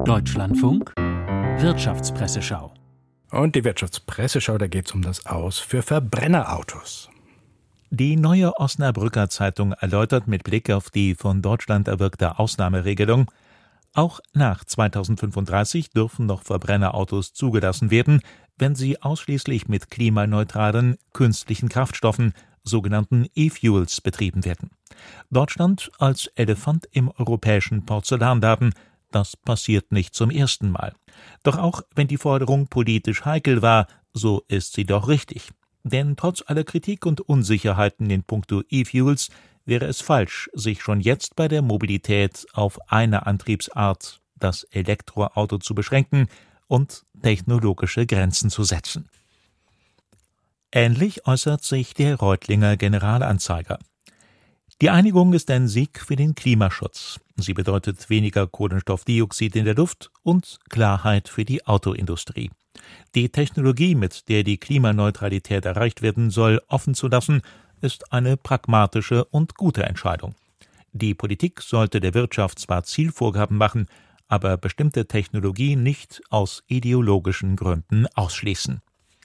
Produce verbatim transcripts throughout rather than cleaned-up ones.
Deutschlandfunk Wirtschaftspresseschau. Und die Wirtschaftspresseschau, da geht es um das Aus für Verbrennerautos. Die Neue Osnabrücker Zeitung erläutert mit Blick auf die von Deutschland erwirkte Ausnahmeregelung: Auch nach zweitausendfünfunddreißig dürfen noch Verbrennerautos zugelassen werden, wenn sie ausschließlich mit klimaneutralen, künstlichen Kraftstoffen, sogenannten E-Fuels, betrieben werden. Deutschland als Elefant im europäischen Porzellanladen. Das passiert nicht zum ersten Mal. Doch auch wenn die Forderung politisch heikel war, so ist sie doch richtig. Denn trotz aller Kritik und Unsicherheiten in puncto E-Fuels wäre es falsch, sich schon jetzt bei der Mobilität auf eine Antriebsart, das Elektroauto, zu beschränken und technologische Grenzen zu setzen. Ähnlich äußert sich der Reutlinger Generalanzeiger. Die Einigung ist ein Sieg für den Klimaschutz. Sie bedeutet weniger Kohlenstoffdioxid in der Luft und Klarheit für die Autoindustrie. Die Technologie, mit der die Klimaneutralität erreicht werden soll, offen zu lassen, ist eine pragmatische und gute Entscheidung. Die Politik sollte der Wirtschaft zwar Zielvorgaben machen, aber bestimmte Technologien nicht aus ideologischen Gründen ausschließen.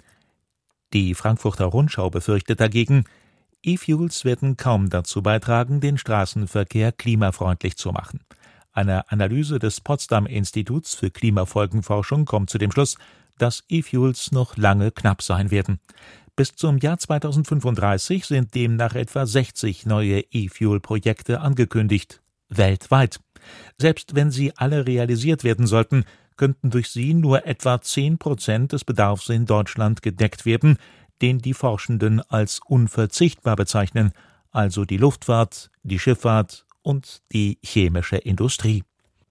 Die Frankfurter Rundschau befürchtet dagegen, E-Fuels werden kaum dazu beitragen, den Straßenverkehr klimafreundlich zu machen. Eine Analyse des Potsdam-Instituts für Klimafolgenforschung kommt zu dem Schluss, dass E-Fuels noch lange knapp sein werden. Bis zum Jahr zweitausendfünfunddreißig sind demnach etwa sechzig neue E-Fuel-Projekte angekündigt, weltweit. Selbst wenn sie alle realisiert werden sollten, könnten durch sie nur etwa zehn Prozent des Bedarfs in Deutschland gedeckt werden, den die Forschenden als unverzichtbar bezeichnen, also die Luftfahrt, die Schifffahrt und die chemische Industrie.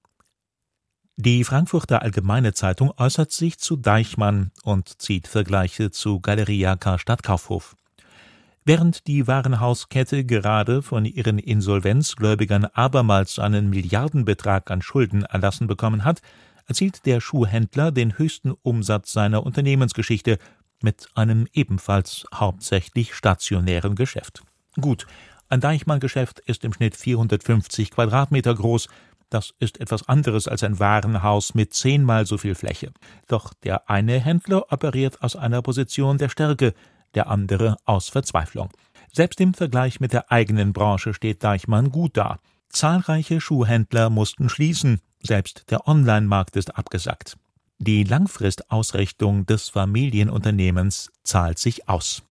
Die Frankfurter Allgemeine Zeitung äußert sich zu Deichmann und zieht Vergleiche zu Galeria Karstadt Kaufhof. Während die Warenhauskette gerade von ihren Insolvenzgläubigern abermals einen Milliardenbetrag an Schulden erlassen bekommen hat, erzielt der Schuhhändler den höchsten Umsatz seiner Unternehmensgeschichte mit einem ebenfalls hauptsächlich stationären Geschäft. Gut, ein Deichmann-Geschäft ist im Schnitt vierhundertfünfzig Quadratmeter groß. Das ist etwas anderes als ein Warenhaus mit zehnmal so viel Fläche. Doch der eine Händler operiert aus einer Position der Stärke, der andere aus Verzweiflung. Selbst im Vergleich mit der eigenen Branche steht Deichmann gut da. Zahlreiche Schuhhändler mussten schließen, selbst der Online-Markt ist abgesackt. Die Langfristausrichtung des Familienunternehmens zahlt sich aus.